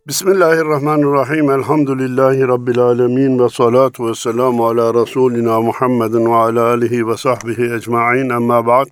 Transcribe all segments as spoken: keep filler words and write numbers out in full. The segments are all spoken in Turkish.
Bismillahirrahmanirrahim. Elhamdülillahi Rabbil alemin. Ve salatu ve selamu ala Resulina Muhammedin ve ala alihi ve sahbihi ecma'in. Amma ba'd.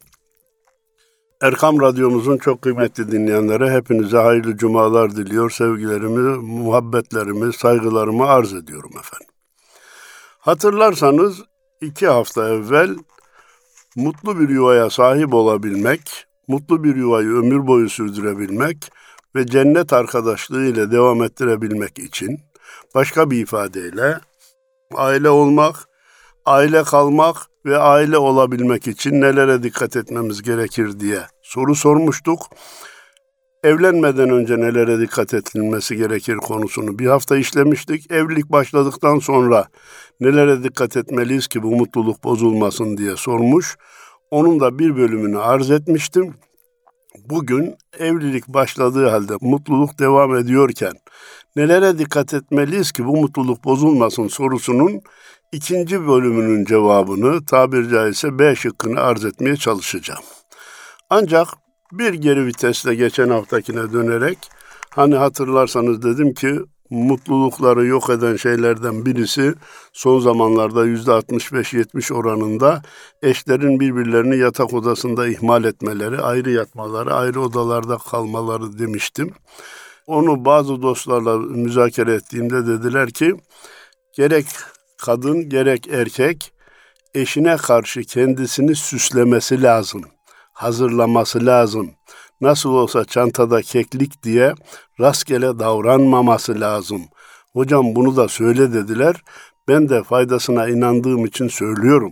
Erkam Radyomuzun çok kıymetli dinleyenlere hepinize hayırlı cumalar diliyor. Sevgilerimi, muhabbetlerimi, saygılarımı arz ediyorum efendim. Hatırlarsanız iki hafta evvel mutlu bir yuvaya sahip olabilmek, mutlu bir yuvayı ömür boyu sürdürebilmek ve cennet arkadaşlığı ile devam ettirebilmek için başka bir ifadeyle aile olmak, aile kalmak ve aile olabilmek için nelere dikkat etmemiz gerekir diye soru sormuştuk. Evlenmeden önce nelere dikkat edilmesi gerekir konusunu bir hafta işlemiştik. Evlilik başladıktan sonra nelere dikkat etmeliyiz ki bu mutluluk bozulmasın diye sormuş. Onun da bir bölümünü arz etmiştim. Bugün evlilik başladığı halde mutluluk devam ediyorken nelere dikkat etmeliyiz ki bu mutluluk bozulmasın sorusunun ikinci bölümünün cevabını, tabiri caizse B şıkkını arz etmeye çalışacağım. Ancak bir geri vitesle geçen haftakine dönerek, hani hatırlarsanız dedim ki mutlulukları yok eden şeylerden birisi son zamanlarda yüzde altmış beş yetmiş oranında eşlerin birbirlerini yatak odasında ihmal etmeleri, ayrı yatmaları, ayrı odalarda kalmaları demiştim. Onu bazı dostlarla müzakere ettiğimde dediler ki gerek kadın gerek erkek eşine karşı kendisini süslemesi lazım, hazırlaması lazım. Nasıl olsa çantada keklik diye rastgele davranmaması lazım. Hocam bunu da söyle dediler. Ben de faydasına inandığım için söylüyorum.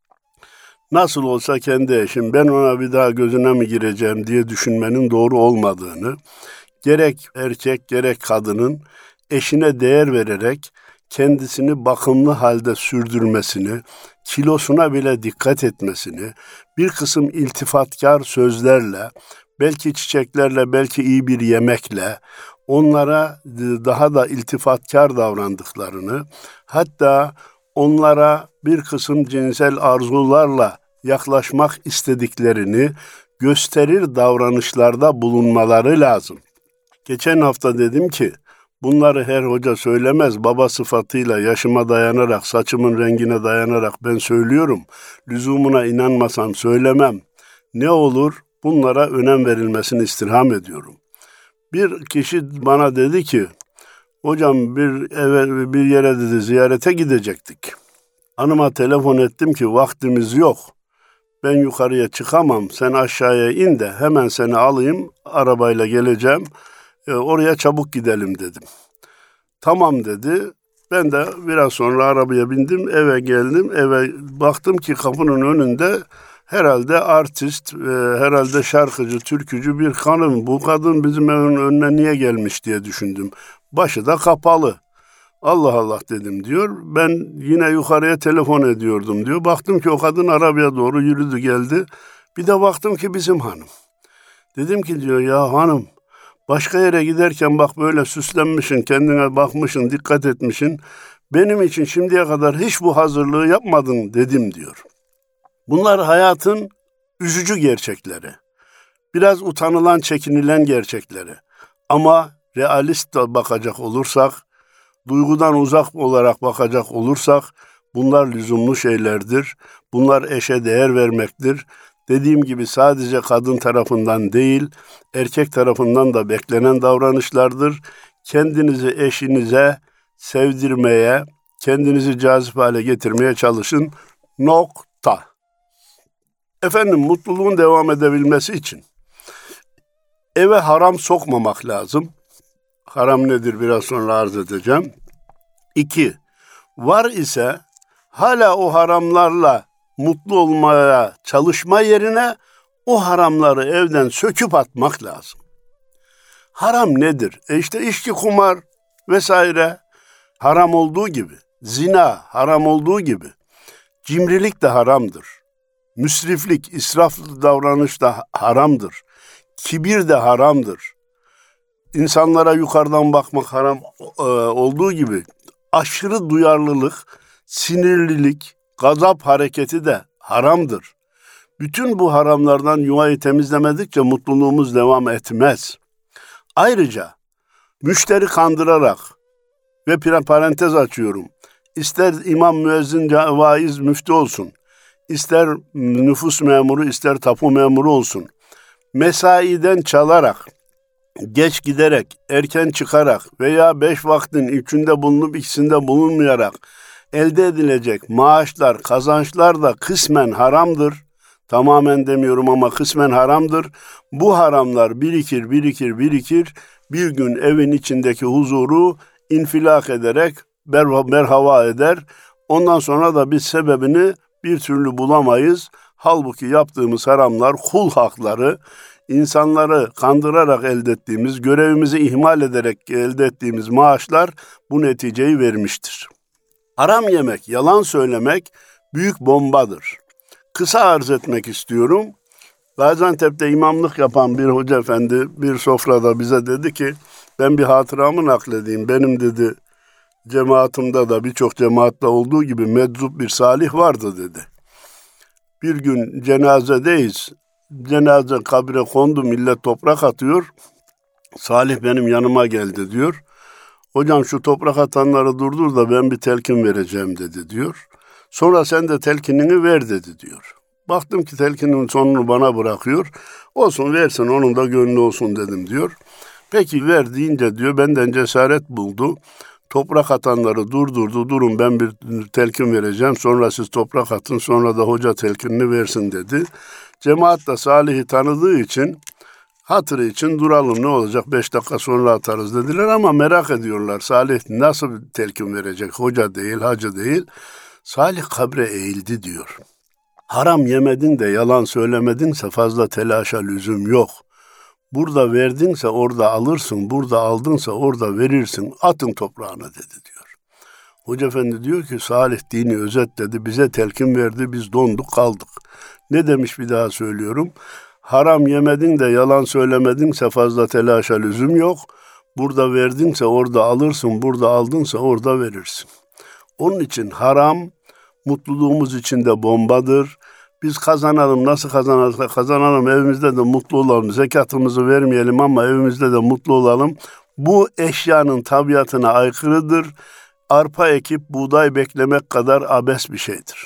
Nasıl olsa kendi eşim, ben ona bir daha gözüne mi gireceğim diye düşünmenin doğru olmadığını, gerek erkek gerek kadının eşine değer vererek kendisini bakımlı halde sürdürmesini, kilosuna bile dikkat etmesini, bir kısım iltifatkar sözlerle, belki çiçeklerle, belki iyi bir yemekle onlara daha da iltifatkar davrandıklarını, hatta onlara bir kısım cinsel arzularla yaklaşmak istediklerini gösterir davranışlarda bulunmaları lazım. Geçen hafta dedim ki, bunları her hoca söylemez, baba sıfatıyla yaşıma dayanarak, saçımın rengine dayanarak ben söylüyorum. Lüzumuna inanmasam söylemem. Ne olur? Bunlara önem verilmesini istirham ediyorum. Bir kişi bana dedi ki, hocam bir eve bir yere dedi ziyarete gidecektik. Hanıma telefon ettim ki vaktimiz yok. Ben yukarıya çıkamam, sen aşağıya in de hemen seni alayım, arabayla geleceğim. E, oraya çabuk gidelim dedim. Tamam dedi. Ben de biraz sonra arabaya bindim, eve geldim. Eve baktım ki kapının önünde herhalde artist, e, herhalde şarkıcı, türkücü bir kadın. Bu kadın bizim evin önüne niye gelmiş diye düşündüm. Başı da kapalı. Allah Allah dedim diyor. Ben yine yukarıya telefon ediyordum diyor. Baktım ki o kadın arabaya doğru yürüdü geldi. Bir de baktım ki bizim hanım. Dedim ki diyor ya hanım, başka yere giderken bak böyle süslenmişsin, kendine bakmışsın, dikkat etmişsin. Benim için şimdiye kadar hiç bu hazırlığı yapmadın dedim diyor. Bunlar hayatın üzücü gerçekleri. Biraz utanılan, çekinilen gerçekleri. Ama realist bakacak olursak, duygudan uzak olarak bakacak olursak bunlar lüzumlu şeylerdir. Bunlar eşe değer vermektir. Dediğim gibi sadece kadın tarafından değil, erkek tarafından da beklenen davranışlardır. Kendinizi eşinize sevdirmeye, kendinizi cazip hale getirmeye çalışın. Nokta. Efendim, mutluluğun devam edebilmesi için eve haram sokmamak lazım. Haram nedir biraz sonra arz edeceğim. İki, var ise hala o haramlarla mutlu olmaya çalışma yerine o haramları evden söküp atmak lazım. Haram nedir? E işte içki, kumar vesaire haram olduğu gibi, zina haram olduğu gibi, cimrilik de haramdır. Müsriflik, israflı davranış da haramdır. Kibir de haramdır. İnsanlara yukarıdan bakmak haram e, olduğu gibi aşırı duyarlılık, sinirlilik, gazap hareketi de haramdır. Bütün bu haramlardan yuvayı temizlemedikçe mutluluğumuz devam etmez. Ayrıca müşteri kandırarak ve parantez açıyorum. İster imam, müezzin, vaiz, müftü olsun, ister nüfus memuru, ister tapu memuru olsun, mesaiden çalarak, geç giderek, erken çıkarak veya beş vaktin üçünde bulunup ikisinde bulunmayarak elde edilecek maaşlar, kazançlar da kısmen haramdır. Tamamen demiyorum ama kısmen haramdır. Bu haramlar birikir, birikir, birikir. Bir gün evin içindeki huzuru infilak ederek berhava eder. Ondan sonra da biz sebebini bir türlü bulamayız. Halbuki yaptığımız haramlar, kul hakları, insanları kandırarak elde ettiğimiz, görevimizi ihmal ederek elde ettiğimiz maaşlar bu neticeyi vermiştir. Haram yemek, yalan söylemek büyük bombadır. Kısa arz etmek istiyorum. Gaziantep'te imamlık yapan bir hoca efendi bir sofrada bize dedi ki, ben bir hatıramı nakledeyim. Benim dedi, cemaatimde de birçok cemaatte olduğu gibi meczup bir salih vardı dedi. Bir gün cenazedeyiz. Cenaze kabre kondu, millet toprak atıyor. Salih benim yanıma geldi diyor. Hocam şu toprak atanları durdur da ben bir telkin vereceğim dedi diyor. Sonra sen de telkinini ver dedi diyor. Baktım ki telkinin sonunu bana bırakıyor. Olsun versin, onun da gönlü olsun dedim diyor. Peki ver deyince diyor benden cesaret buldu. Toprak atanları durdurdu. Durun ben bir telkin vereceğim. Sonra siz toprak atın, sonra da hoca telkinini versin dedi. Cemaat da Salih'i tanıdığı için, hatırı için duralım ne olacak beş dakika sonra atarız dediler ama merak ediyorlar. Salih nasıl bir telkin verecek? Hoca değil, hacı değil. Salih kabre eğildi diyor. Haram yemedin de yalan söylemedinse fazla telaşa lüzum yok. Burada verdinse orada alırsın, burada aldınsa orada verirsin, atın toprağına dedi diyor. Hoca efendi diyor ki Salih dini özetledi, bize telkin verdi, biz donduk kaldık. Ne demiş bir daha söylüyorum. Haram yemedin de yalan söylemedinse fazla telaşa lüzum yok. Burada verdinse orada alırsın, burada aldınsa orada verirsin. Onun için haram mutluluğumuz için de bombadır. Biz kazanalım, nasıl kazanalım, kazanalım, evimizde de mutlu olalım, zekatımızı vermeyelim ama evimizde de mutlu olalım. Bu eşyanın tabiatına aykırıdır. Arpa ekip buğday beklemek kadar abes bir şeydir.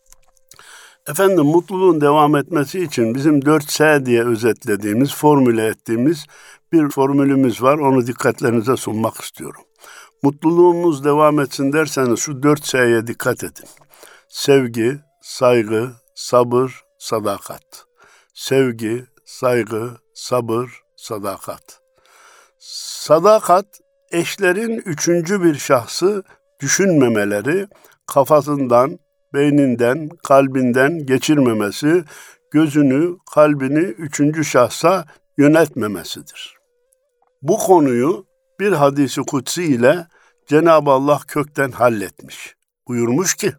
Efendim mutluluğun devam etmesi için bizim dört S diye özetlediğimiz, formüle ettiğimiz bir formülümüz var. Onu dikkatlerinize sunmak istiyorum. Mutluluğumuz devam etsin derseniz şu dört S'ye dikkat edin. Sevgi, saygı, sabır, sadakat. Sevgi, saygı, sabır, sadakat. Sadakat, eşlerin üçüncü bir şahsı düşünmemeleri, kafasından, beyninden, kalbinden geçirmemesi, gözünü, kalbini üçüncü şahsa yöneltmemesidir. Bu konuyu bir hadisi kutsi ile Cenab-ı Allah kökten halletmiş. Buyurmuş ki,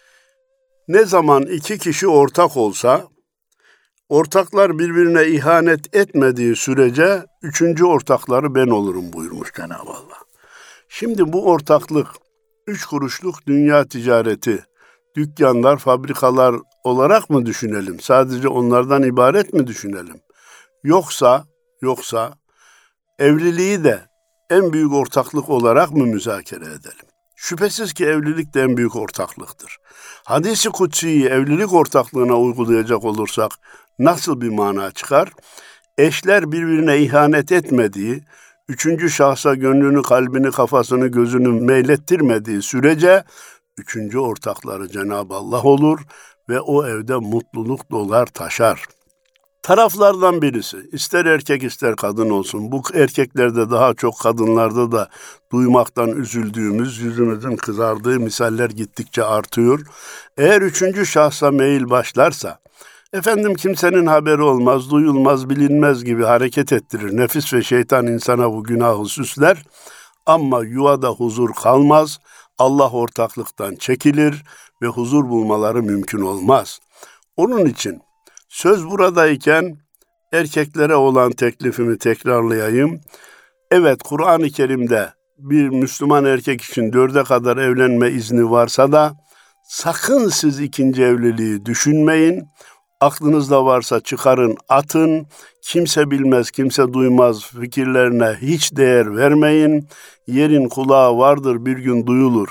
ne zaman iki kişi ortak olsa, ortaklar birbirine ihanet etmediği sürece üçüncü ortakları ben olurum buyurmuş Cenab-ı Allah. Şimdi bu ortaklık, üç kuruşluk dünya ticareti, dükkanlar, fabrikalar olarak mı düşünelim? Sadece onlardan ibaret mi düşünelim? Yoksa, yoksa evliliği de en büyük ortaklık olarak mı müzakere edelim? Şüphesiz ki evlilik de en büyük ortaklıktır. Hadis-i Kutsi'yi evlilik ortaklığına uygulayacak olursak nasıl bir mana çıkar? Eşler birbirine ihanet etmediği, üçüncü şahsa gönlünü, kalbini, kafasını, gözünü meylettirmediği sürece üçüncü ortakları Cenab-ı Allah olur ve o evde mutluluk dolar taşar. Taraflardan birisi, ister erkek ister kadın olsun, bu erkeklerde daha çok kadınlarda da duymaktan üzüldüğümüz, yüzümüzün kızardığı misaller gittikçe artıyor. Eğer üçüncü şahsa meyil başlarsa, efendim kimsenin haberi olmaz, duyulmaz, bilinmez gibi hareket ettirir. Nefis ve şeytan insana bu günahı süsler ama yuvada huzur kalmaz, Allah ortaklıktan çekilir ve huzur bulmaları mümkün olmaz. Onun için söz buradayken erkeklere olan teklifimi tekrarlayayım. Evet, Kur'an-ı Kerim'de bir Müslüman erkek için dörde kadar evlenme izni varsa da sakın siz ikinci evliliği düşünmeyin. Aklınızda varsa çıkarın, atın. Kimse bilmez, kimse duymaz fikirlerine hiç değer vermeyin. Yerin kulağı vardır, bir gün duyulur.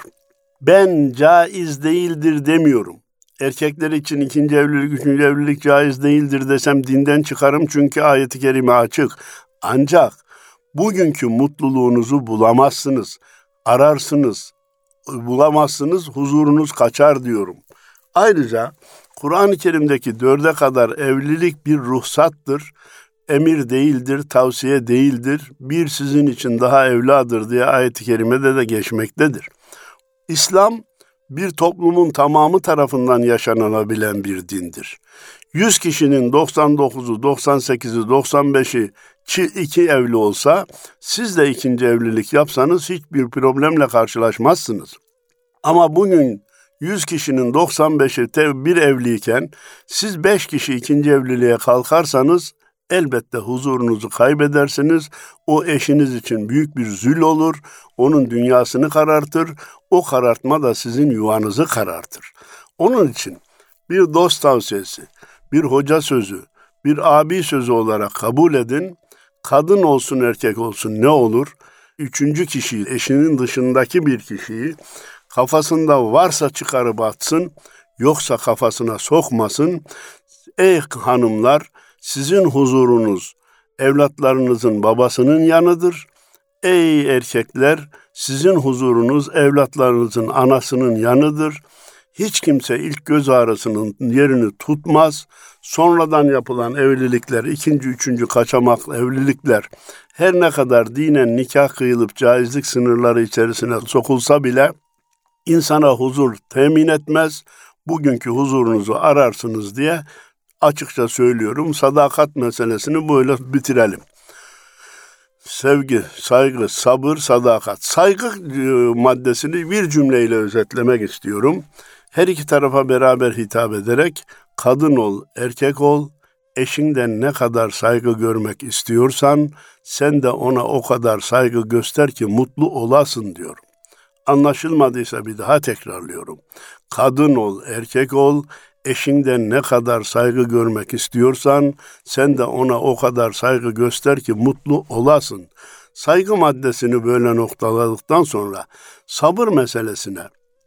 Ben caiz değildir demiyorum. Erkekler için ikinci evlilik, üçüncü evlilik caiz değildir desem dinden çıkarım çünkü ayet-i kerime açık. Ancak bugünkü mutluluğunuzu bulamazsınız. Ararsınız, bulamazsınız, huzurunuz kaçar diyorum. Ayrıca Kur'an-ı Kerim'deki dörde kadar evlilik bir ruhsattır. Emir değildir, tavsiye değildir. Bir sizin için daha evladır diye ayet-i kerimede de geçmektedir. İslam bir toplumun tamamı tarafından yaşanılabilen bir dindir. yüz kişinin doksan dokuzu, doksan sekizi, doksan beşi iki evli olsa, siz de ikinci evlilik yapsanız hiçbir problemle karşılaşmazsınız. Ama bugün yüz kişinin doksan beşi bir evliyken, siz beş kişi ikinci evliliğe kalkarsanız, elbette huzurunuzu kaybedersiniz. O eşiniz için büyük bir zül olur. Onun dünyasını karartır. O karartma da sizin yuvanızı karartır. Onun için bir dost tavsiyesi, bir hoca sözü, bir abi sözü olarak kabul edin. Kadın olsun erkek olsun ne olur? Üçüncü kişiyi, eşinin dışındaki bir kişiyi kafasında varsa çıkarıp atsın, yoksa kafasına sokmasın. Ey hanımlar, sizin huzurunuz evlatlarınızın babasının yanıdır. Ey erkekler, sizin huzurunuz evlatlarınızın anasının yanıdır. Hiç kimse ilk göz ağrısının yerini tutmaz. Sonradan yapılan evlilikler, ikinci, üçüncü kaçamaklı evlilikler, her ne kadar dinen nikah kıyılıp caizlik sınırları içerisine sokulsa bile insana huzur temin etmez. Bugünkü huzurunuzu ararsınız diye açıkça söylüyorum. Sadakat meselesini böyle bitirelim. Sevgi, saygı, sabır, sadakat. Saygı maddesini bir cümleyle özetlemek istiyorum. Her iki tarafa beraber hitap ederek, kadın ol, erkek ol, eşinden ne kadar saygı görmek istiyorsan, sen de ona o kadar saygı göster ki mutlu olasın diyorum. Anlaşılmadıysa bir daha tekrarlıyorum. Kadın ol, erkek ol, eşinden ne kadar saygı görmek istiyorsan, sen de ona o kadar saygı göster ki mutlu olasın. Saygı maddesini böyle noktaladıktan sonra sabır meselesine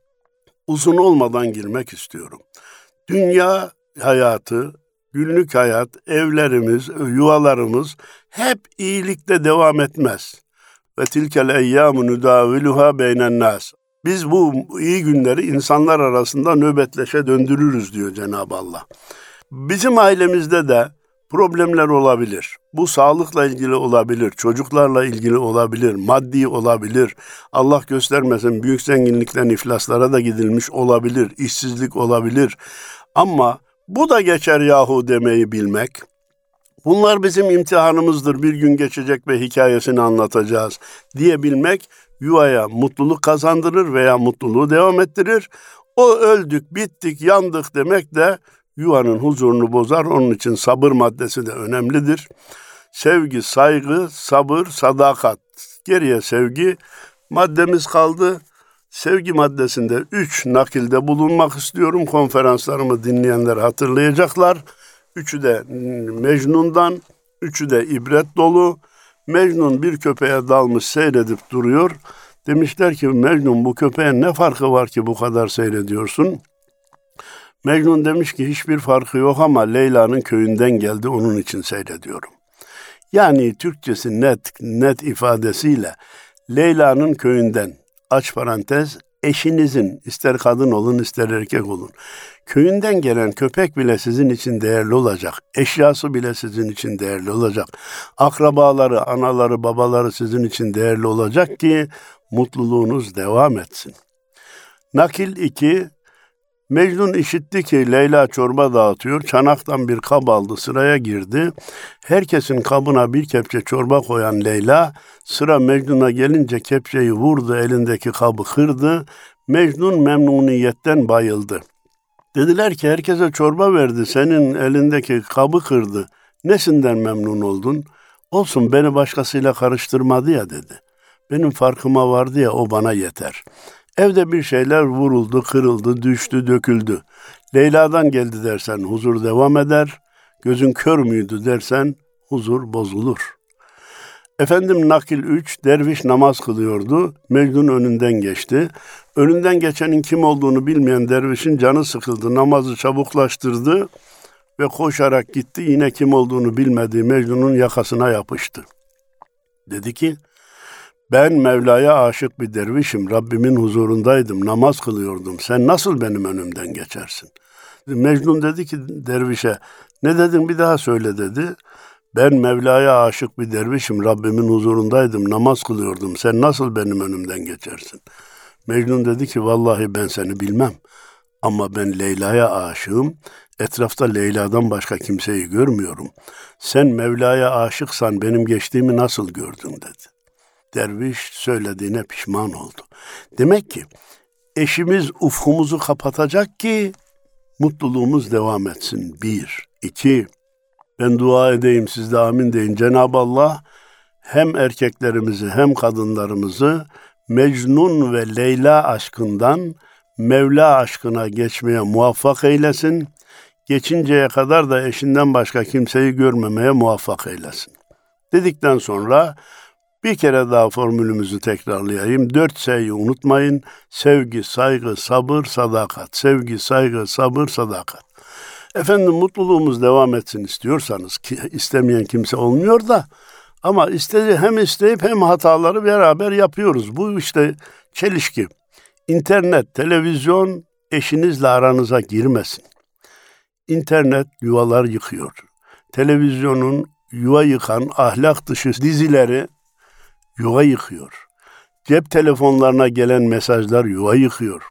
uzun olmadan girmek istiyorum. Dünya hayatı, günlük hayat, evlerimiz, yuvalarımız hep iyilikte devam etmez. Ve tilkel eyyâmu nudâviluhâ beynen nâs. Biz bu iyi günleri insanlar arasında nöbetleşe döndürürüz diyor Cenab-ı Allah. Bizim ailemizde de problemler olabilir. Bu sağlıkla ilgili olabilir, çocuklarla ilgili olabilir, maddi olabilir. Allah göstermesin büyük zenginlikten iflaslara da gidilmiş olabilir, işsizlik olabilir. Ama bu da geçer yahu demeyi bilmek. Bunlar bizim imtihanımızdır, bir gün geçecek ve hikayesini anlatacağız diyebilmek yuvaya mutluluk kazandırır veya mutluluğu devam ettirir. O öldük, bittik, yandık demek de yuvanın huzurunu bozar. Onun için sabır maddesi de önemlidir. Sevgi, saygı, sabır, sadakat. Geriye sevgi maddemiz kaldı. Sevgi maddesinde üç nakilde bulunmak istiyorum. Konferanslarımı dinleyenler hatırlayacaklar. Üçü de Mecnun'dan, üçü de ibret dolu. Mecnun bir köpeğe dalmış seyredip duruyor. Demişler ki Mecnun, bu köpeğin ne farkı var ki bu kadar seyrediyorsun? Mecnun demiş ki hiçbir farkı yok ama Leyla'nın köyünden geldi, onun için seyrediyorum. Yani Türkçesi net, net ifadesiyle Leyla'nın köyünden, aç parantez, eşinizin, ister kadın olun ister erkek olun, köyünden gelen köpek bile sizin için değerli olacak. Eşyası bile sizin için değerli olacak. Akrabaları, anaları, babaları sizin için değerli olacak ki mutluluğunuz devam etsin. Nakil iki. Mecnun işitti ki Leyla çorba dağıtıyor. Çanaktan bir kab aldı, sıraya girdi. Herkesin kabına bir kepçe çorba koyan Leyla, sıra Mecnun'a gelince kepçeyi vurdu, elindeki kabı kırdı. Mecnun memnuniyetten bayıldı. Dediler ki herkese çorba verdi, senin elindeki kabı kırdı. Nesinden memnun oldun? Olsun, beni başkasıyla karıştırmadı ya dedi. Benim farkıma vardı ya, o bana yeter. Evde bir şeyler vuruldu, kırıldı, düştü, döküldü. Leyla'dan geldi dersen huzur devam eder. Gözün kör müydü dersen huzur bozulur. Efendim nakil üç, derviş namaz kılıyordu. Mecnun önünden geçti. Önünden geçenin kim olduğunu bilmeyen dervişin canı sıkıldı. Namazı çabuklaştırdı ve koşarak gitti. Yine kim olduğunu bilmediği Mecnun'un yakasına yapıştı. Dedi ki, ben Mevla'ya aşık bir dervişim. Rabbimin huzurundaydım, namaz kılıyordum. Sen nasıl benim önümden geçersin? Mecnun dedi ki dervişe, ne dedin bir daha söyle dedi. Ben Mevla'ya aşık bir dervişim, Rabbimin huzurundaydım, namaz kılıyordum. Sen nasıl benim önümden geçersin? Mecnun dedi ki, vallahi ben seni bilmem. Ama ben Leyla'ya aşığım. Etrafta Leyla'dan başka kimseyi görmüyorum. Sen Mevla'ya aşıksan benim geçtiğimi nasıl gördün dedi. Derviş söylediğine pişman oldu. Demek ki eşimiz ufkumuzu kapatacak ki mutluluğumuz devam etsin. Bir. İki. Ben dua edeyim, siz de amin deyin. Cenab-ı Allah hem erkeklerimizi hem kadınlarımızı Mecnun ve Leyla aşkından Mevla aşkına geçmeye muvaffak eylesin. Geçinceye kadar da eşinden başka kimseyi görmemeye muvaffak eylesin. Dedikten sonra bir kere daha formülümüzü tekrarlayayım. Dört S'yi unutmayın. Sevgi, saygı, sabır, sadakat. Sevgi, saygı, sabır, sadakat. Efendim mutluluğumuz devam etsin istiyorsanız, ki istemeyen kimse olmuyor da, ama istedi, hem isteyip hem hataları beraber yapıyoruz. Bu işte çelişki. İnternet, televizyon eşinizle aranıza girmesin. İnternet yuvalar yıkıyor. Televizyonun yuva yıkan ahlak dışı dizileri yuva yıkıyor. Cep telefonlarına gelen mesajlar yuva yıkıyor.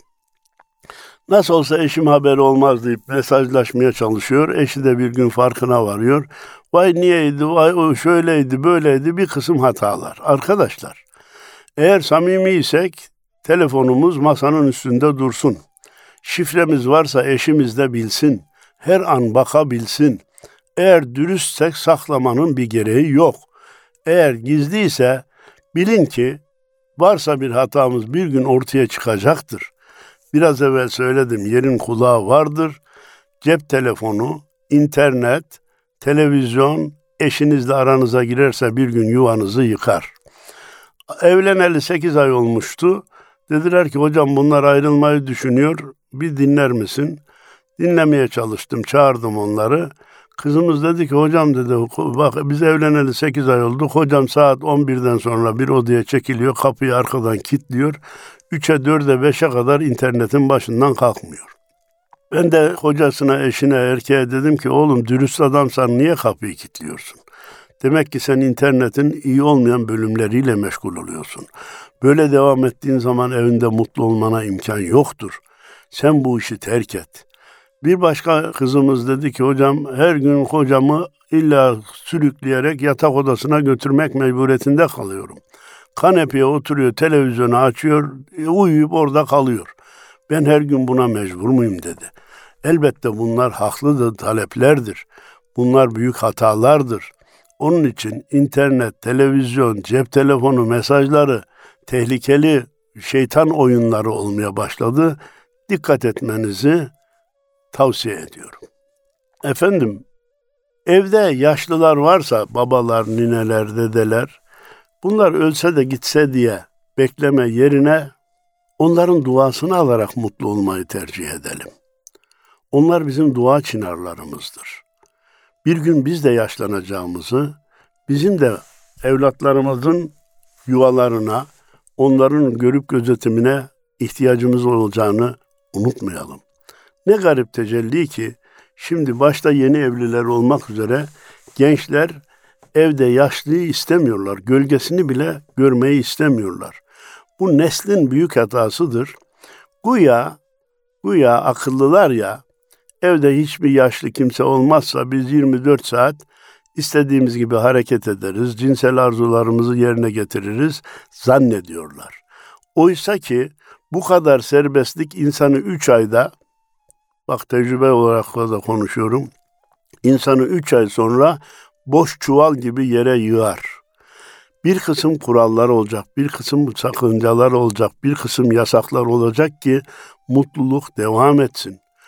Nasıl olsa eşim haberi olmaz deyip mesajlaşmaya çalışıyor. Eşi de bir gün farkına varıyor. Vay niyeydi, vay o şöyleydi, böyleydi, bir kısım hatalar. Arkadaşlar, eğer samimiysek telefonumuz masanın üstünde dursun. Şifremiz varsa eşimiz de bilsin. Her an bakabilsin. Eğer dürüstsek saklamanın bir gereği yok. Eğer gizliyse bilin ki varsa bir hatamız bir gün ortaya çıkacaktır. Biraz evvel söyledim, yerin kulağı vardır. Cep telefonu, internet, televizyon eşinizle aranıza girerse bir gün yuvanızı yıkar. Evleneli sekiz ay olmuştu. Dediler ki hocam bunlar ayrılmayı düşünüyor. Bir dinler misin? Dinlemeye çalıştım, çağırdım onları. Kızımız dedi ki hocam dedi, bak biz evleneli sekiz ay oldu. Hocam saat on birden sonra bir odaya çekiliyor, kapıyı arkadan kilitliyor. üçe dörde beşe kadar internetin başından kalkmıyor. Ben de kocasına, eşine, erkeğe dedim ki oğlum dürüst adamsan niye kapıyı kilitliyorsun? Demek ki sen internetin iyi olmayan bölümleriyle meşgul oluyorsun. Böyle devam ettiğin zaman evinde mutlu olmana imkan yoktur. Sen bu işi terk et. Bir başka kızımız dedi ki hocam her gün kocamı illa sürükleyerek yatak odasına götürmek mecburiyetinde kalıyorum. Kanepeye oturuyor, televizyonu açıyor, uyuyup orada kalıyor. Ben her gün buna mecbur muyum dedi. Elbette bunlar haklıdır, taleplerdir. Bunlar büyük hatalardır. Onun için internet, televizyon, cep telefonu, mesajları tehlikeli şeytan oyunları olmaya başladı. Dikkat etmenizi tavsiye ediyorum. Efendim, evde yaşlılar varsa, babalar, nineler, dedeler, bunlar ölse de gitse diye bekleme yerine onların duasını alarak mutlu olmayı tercih edelim. Onlar bizim dua çınarlarımızdır. Bir gün biz de yaşlanacağımızı, bizim de evlatlarımızın yuvalarına, onların görüp gözetimine ihtiyacımız olacağını unutmayalım. Ne garip tecelli ki, şimdi başta yeni evliler olmak üzere gençler evde yaşlıyı istemiyorlar, gölgesini bile görmeyi istemiyorlar. Bu neslin büyük hatasıdır. Güya, güya akıllılar ya, evde hiçbir yaşlı kimse olmazsa biz yirmi dört saat istediğimiz gibi hareket ederiz, cinsel arzularımızı yerine getiririz zannediyorlar. Oysa ki bu kadar serbestlik insanı üç ayda, bak tecrübe olarak da konuşuyorum, insanı üç ay sonra boş çuval gibi yere yığar. Bir kısım kurallar olacak, bir kısım sakıncalar olacak, bir kısım yasaklar olacak ki mutluluk devam etsin.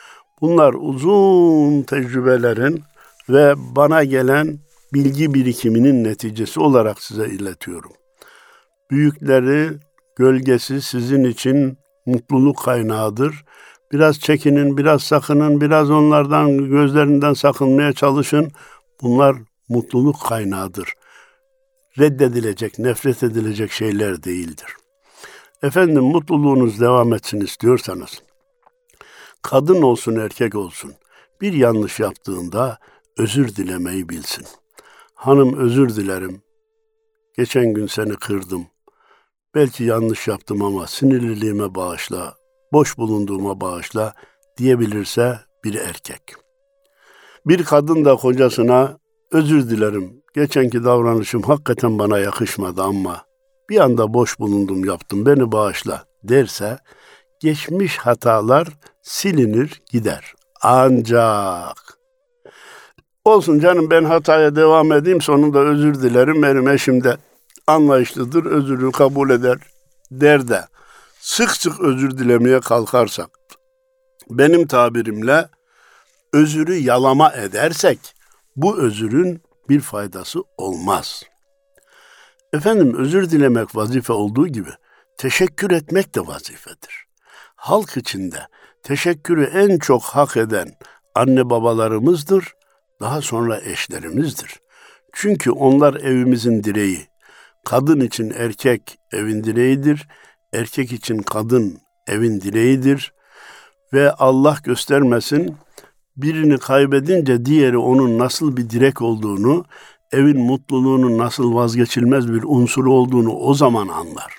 Bunlar uzun tecrübelerin ve bana gelen bilgi birikiminin neticesi olarak size iletiyorum. Büyükleri gölgesi sizin için mutluluk kaynağıdır. Biraz çekinin, biraz sakının, biraz onlardan gözlerinden sakınmaya çalışın. Bunlar mutluluk kaynağıdır. Reddedilecek, nefret edilecek şeyler değildir. Efendim, mutluluğunuz devam etsin istiyorsanız, kadın olsun erkek olsun, bir yanlış yaptığında özür dilemeyi bilsin. Hanım, özür dilerim, geçen gün seni kırdım, belki yanlış yaptım ama sinirliliğime bağışla, boş bulunduğuma bağışla diyebilirse bir erkek. Bir kadın da kocasına özür dilerim, geçenki davranışım hakikaten bana yakışmadı ama bir anda boş bulundum yaptım, beni bağışla derse geçmiş hatalar silinir gider. Ancak olsun canım, ben hataya devam edeyim, sonunda özür dilerim, benim eşim de anlayışlıdır, özürü kabul eder der de sık sık özür dilemeye kalkarsak, benim tabirimle özürü yalama edersek bu özürün bir faydası olmaz. Efendim, özür dilemek vazife olduğu gibi teşekkür etmek de vazifedir. Halk içinde teşekkürü en çok hak eden anne babalarımızdır, daha sonra eşlerimizdir. Çünkü onlar evimizin direği. Kadın için erkek evin direğidir, erkek için kadın evin direğidir ve Allah göstermesin, birini kaybedince diğeri onun nasıl bir direk olduğunu, evin mutluluğunun nasıl vazgeçilmez bir unsur olduğunu o zaman anlar.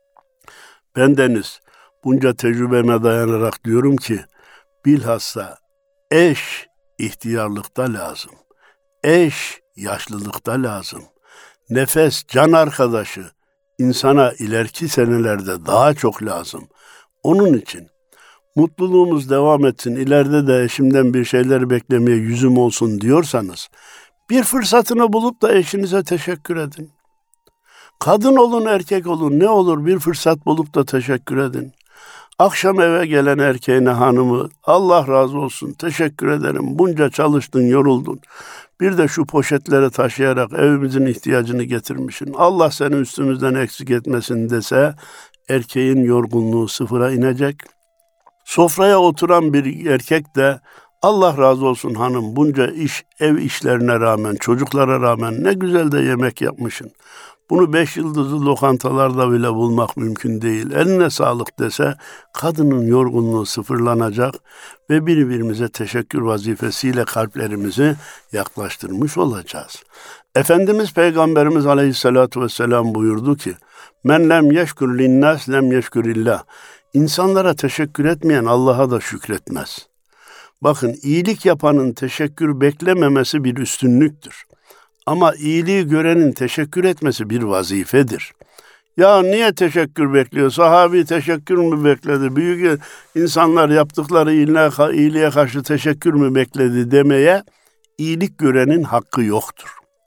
Bendeniz bunca tecrübeme dayanarak diyorum ki, bilhassa eş ihtiyarlıkta lazım, eş yaşlılıkta lazım, nefes can arkadaşı insana ileriki senelerde daha çok lazım. Onun için mutluluğumuz devam etsin, ileride de eşimden bir şeyler beklemeye yüzüm olsun diyorsanız, bir fırsatını bulup da eşinize teşekkür edin. Kadın olun, erkek olun, ne olur bir fırsat bulup da teşekkür edin. Akşam eve gelen erkeğine, hanımı, Allah razı olsun, teşekkür ederim, bunca çalıştın, yoruldun. Bir de şu poşetleri taşıyarak evimizin ihtiyacını getirmişsin, Allah seni üstümüzden eksik etmesin dese, erkeğin yorgunluğu sıfıra inecek. Sofraya oturan bir erkek de, Allah razı olsun hanım, bunca iş, ev işlerine rağmen, çocuklara rağmen ne güzel de yemek yapmışsın. Bunu beş yıldızlı lokantalarda bile bulmak mümkün değil. Eline sağlık dese, kadının yorgunluğu sıfırlanacak ve birbirimize teşekkür vazifesiyle kalplerimizi yaklaştırmış olacağız. Efendimiz Peygamberimiz Aleyhisselatü Vesselam buyurdu ki, men lem yeşkür linnâs lem yeşkürillah. İnsanlara teşekkür etmeyen Allah'a da şükretmez. Bakın, iyilik yapanın teşekkür beklememesi bir üstünlüktür. Ama iyiliği görenin teşekkür etmesi bir vazifedir. Ya niye teşekkür bekliyor? Sahabi teşekkür mü bekledi? Büyük insanlar yaptıkları iyiliğe, iyiliğe karşı teşekkür mü bekledi demeye iyilik görenin hakkı yoktur.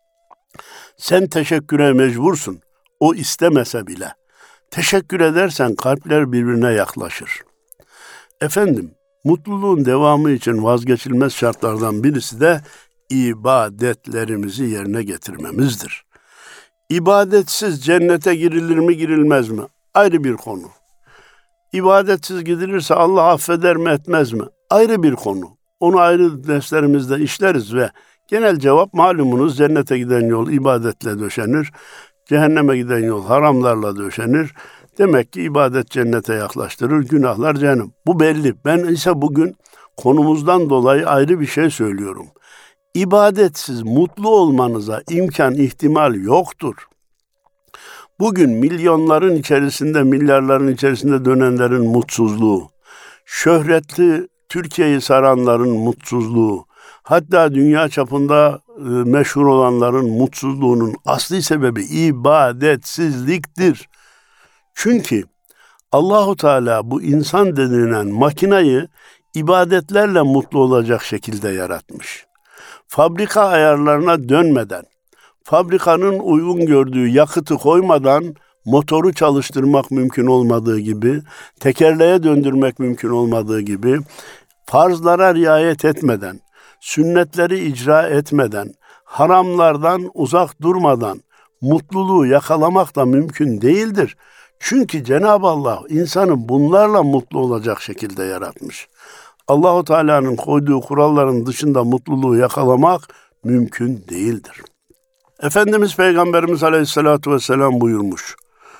Sen teşekküre mecbursun, o istemese bile. Teşekkür edersen kalpler birbirine yaklaşır. Efendim, mutluluğun devamı için vazgeçilmez şartlardan birisi de ibadetlerimizi yerine getirmemizdir. İbadetsiz cennete girilir mi girilmez mi? Ayrı bir konu. İbadetsiz gidilirse Allah affeder mi etmez mi? Ayrı bir konu. Onu ayrı derslerimizde işleriz ve genel cevap malumunuz, cennete giden yol ibadetle döşenir, cehenneme giden yol haramlarla döşenir. Demek ki ibadet cennete yaklaştırır, günahlar cehennem. Bu belli. Ben ise bugün konumuzdan dolayı ayrı bir şey söylüyorum. İbadetsiz mutlu olmanıza imkan, ihtimal yoktur. Bugün milyonların içerisinde, milyarların içerisinde dönenlerin mutsuzluğu, şöhretli Türkiye'yi saranların mutsuzluğu, hatta dünya çapında e, meşhur olanların mutsuzluğunun asli sebebi ibadetsizliktir. Çünkü Allahu Teala bu insan denilen makinayı ibadetlerle mutlu olacak şekilde yaratmış. Fabrika ayarlarına dönmeden, fabrikanın uygun gördüğü yakıtı koymadan motoru çalıştırmak mümkün olmadığı gibi, tekerleğe döndürmek mümkün olmadığı gibi, farzlara riayet etmeden, sünnetleri icra etmeden, haramlardan uzak durmadan mutluluğu yakalamak da mümkün değildir. Çünkü Cenab-ı Allah insanı bunlarla mutlu olacak şekilde yaratmış. Allah-u Teala'nın koyduğu kuralların dışında mutluluğu yakalamak mümkün değildir. Efendimiz Peygamberimiz Aleyhisselatü Vesselam buyurmuş: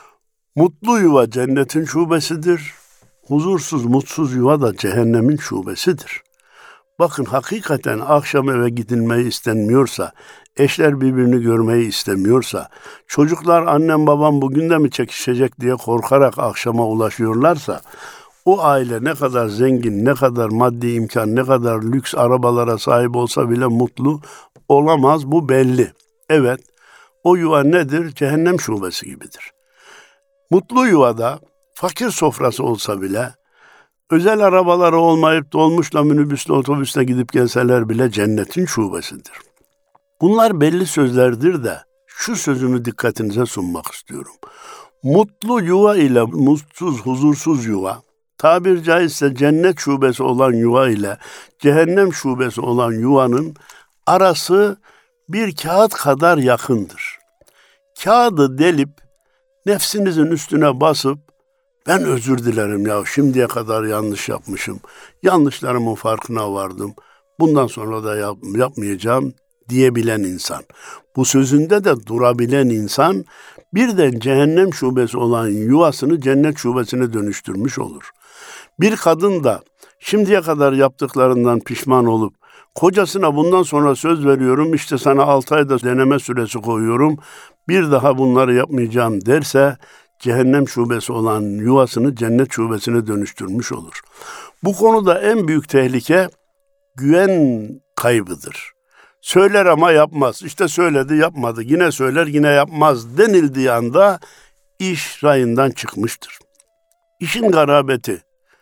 mutlu yuva cennetin şubesidir, huzursuz, mutsuz yuva da cehennemin şubesidir. Bakın, hakikaten akşam eve gidilmeyi istenmiyorsa, eşler birbirini görmeyi istemiyorsa, çocuklar annem babam bugün de mi çekişecek diye korkarak akşama ulaşıyorlarsa, o aile ne kadar zengin, ne kadar maddi imkan, ne kadar lüks arabalara sahip olsa bile mutlu olamaz, bu belli. Evet, o yuva nedir? Cehennem şubesi gibidir. Mutlu yuvada fakir sofrası olsa bile, özel arabaları olmayıp dolmuşla, minibüsle, otobüsle gidip gelseler bile cennetin şubesidir. Bunlar belli sözlerdir de şu sözümü dikkatinize sunmak istiyorum. Mutlu yuva ile mutsuz, huzursuz yuva, tabir caizse cennet şubesi olan yuva ile cehennem şubesi olan yuvanın arası bir kağıt kadar yakındır. Kağıdı delip nefsinizin üstüne basıp ben özür dilerim ya, şimdiye kadar yanlış yapmışım, yanlışlarımın farkına vardım, bundan sonra da yap, yapmayacağım diyebilen insan, bu sözünde de durabilen insan birden cehennem şubesi olan yuvasını cennet şubesine dönüştürmüş olur. Bir kadın da şimdiye kadar yaptıklarından pişman olup kocasına bundan sonra söz veriyorum, işte sana altı ayda deneme süresi koyuyorum, bir daha bunları yapmayacağım derse cehennem şubesi olan yuvasını cennet şubesine dönüştürmüş olur. Bu konuda en büyük tehlike güven kaybıdır. Söyler ama yapmaz. İşte söyledi, yapmadı. Yine söyler, yine yapmaz denildiği anda iş rayından çıkmıştır. İşin garabeti.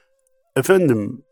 Efendim,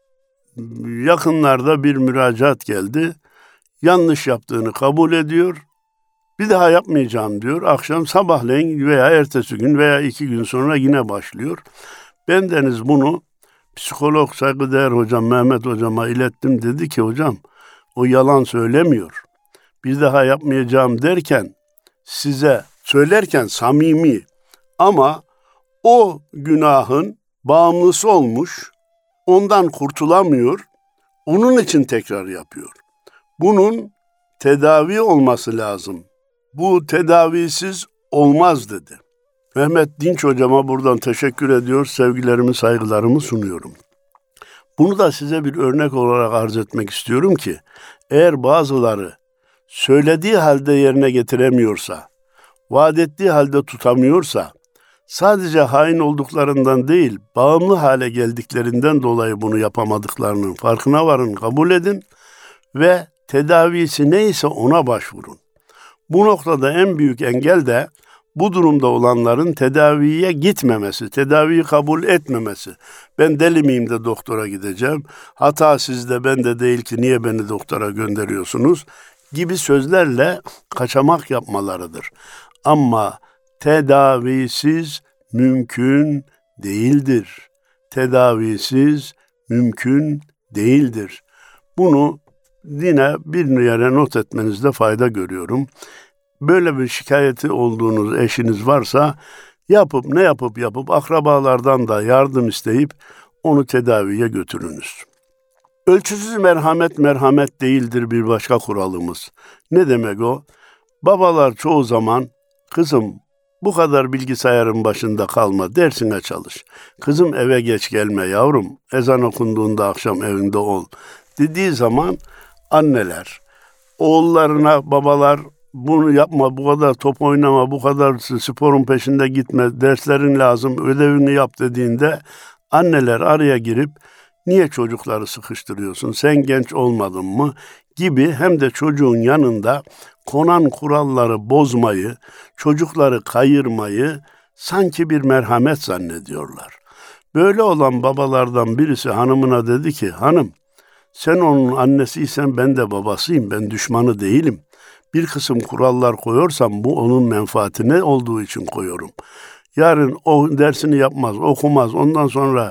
yakınlarda bir müracaat geldi. Yanlış yaptığını kabul ediyor. Bir daha yapmayacağım diyor. Akşam sabahleyin veya ertesi gün veya iki gün sonra yine başlıyor. Bendeniz bunu psikolog saygıdeğer hocam Mehmet hocama ilettim. Dedi ki hocam, o yalan söylemiyor. Bir daha yapmayacağım derken, size söylerken samimi, ama o günahın bağımlısı olmuş, ondan kurtulamıyor, onun için tekrar yapıyor. Bunun tedavi olması lazım. Bu tedavisiz olmaz dedi. Mehmet Dinç hocama buradan teşekkür ediyor, sevgilerimi, saygılarımı sunuyorum. Bunu da size bir örnek olarak arz etmek istiyorum ki, eğer bazıları söylediği halde yerine getiremiyorsa, vaat ettiği halde tutamıyorsa, sadece hain olduklarından değil, bağımlı hale geldiklerinden dolayı bunu yapamadıklarının farkına varın, kabul edin ve tedavisi neyse ona başvurun. Bu noktada en büyük engel de bu durumda olanların tedaviye gitmemesi, tedaviyi kabul etmemesi. Ben deli miyim de doktora gideceğim, hata sizde, ben de değil ki niye beni doktora gönderiyorsunuz gibi sözlerle kaçamak yapmalarıdır. Ama tedavisiz mümkün değildir. Tedavisiz mümkün değildir. Bunu yine bir yere not etmenizde fayda görüyorum. Böyle bir şikayeti olduğunuz eşiniz varsa yapıp ne yapıp yapıp akrabalardan da yardım isteyip onu tedaviye götürünüz. Ölçüsüz merhamet merhamet değildir bir başka kuralımız. Ne demek o? Babalar çoğu zaman kızım bu kadar bilgisayarın başında kalma, dersine çalış. Kızım eve geç gelme yavrum, ezan okunduğunda akşam evinde ol dediği zaman anneler, oğullarına babalar bunu yapma, bu kadar top oynama, bu kadar sporun peşinde gitme, derslerin lazım, ödevini yap dediğinde anneler araya girip niye çocukları sıkıştırıyorsun, sen genç olmadın mı gibi hem de çocuğun yanında konan kuralları bozmayı, çocukları kayırmayı sanki bir merhamet zannediyorlar. Böyle olan babalardan birisi hanımına dedi ki, hanım sen onun annesiysen ben de babasıyım, ben düşmanı değilim. Bir kısım kurallar koyorsam bu onun menfaatine olduğu için koyuyorum. Yarın o dersini yapmaz, okumaz, ondan sonra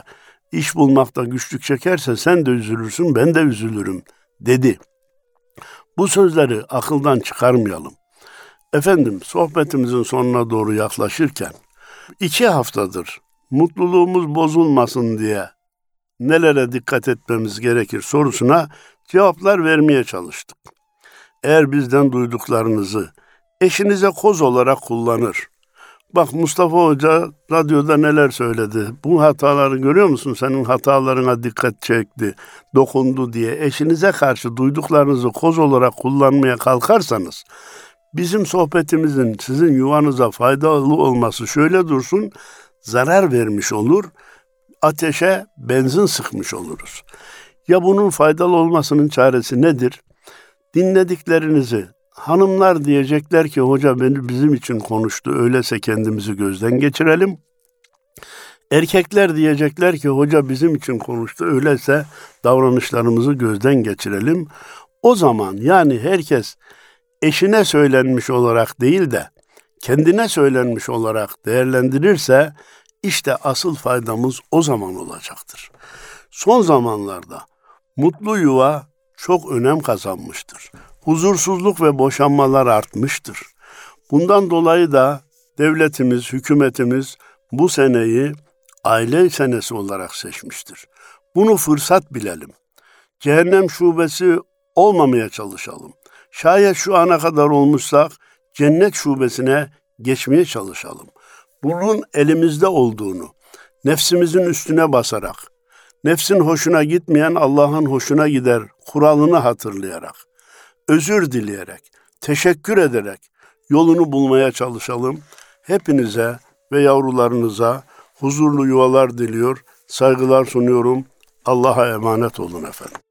İş bulmakta güçlük çekerse sen de üzülürsün, ben de üzülürüm dedi. Bu sözleri akıldan çıkarmayalım. Efendim, sohbetimizin sonuna doğru yaklaşırken iki haftadır mutluluğumuz bozulmasın diye nelere dikkat etmemiz gerekir sorusuna cevaplar vermeye çalıştık. Eğer bizden duyduklarınızı eşinize koz olarak kullanır. Bak, Mustafa Hoca radyoda neler söyledi. Bu hataları görüyor musun? Senin hatalarına dikkat çekti, dokundu diye eşinize karşı duyduklarınızı koz olarak kullanmaya kalkarsanız, bizim sohbetimizin sizin yuvanıza faydalı olması şöyle dursun, zarar vermiş olur, ateşe benzin sıkmış oluruz. Ya bunun faydalı olmasının çaresi nedir? Dinlediklerinizi, hanımlar diyecekler ki hoca beni bizim için konuştu, öyleyse kendimizi gözden geçirelim. Erkekler diyecekler ki hoca bizim için konuştu, öyleyse davranışlarımızı gözden geçirelim. O zaman yani herkes eşine söylenmiş olarak değil de kendine söylenmiş olarak değerlendirirse işte asıl faydamız o zaman olacaktır. Son zamanlarda mutlu yuva çok önem kazanmıştır. Huzursuzluk ve boşanmalar artmıştır. Bundan dolayı da devletimiz, hükümetimiz bu seneyi aile senesi olarak seçmiştir. Bunu fırsat bilelim. Cehennem şubesi olmamaya çalışalım. Şayet şu ana kadar olmuşsak cennet şubesine geçmeye çalışalım. Bunun elimizde olduğunu, nefsimizin üstüne basarak, nefsin hoşuna gitmeyen Allah'ın hoşuna gider kuralını hatırlayarak, özür dileyerek, teşekkür ederek yolunu bulmaya çalışalım. Hepinize ve yavrularınıza huzurlu yuvalar diliyor, saygılar sunuyorum. Allah'a emanet olun efendim.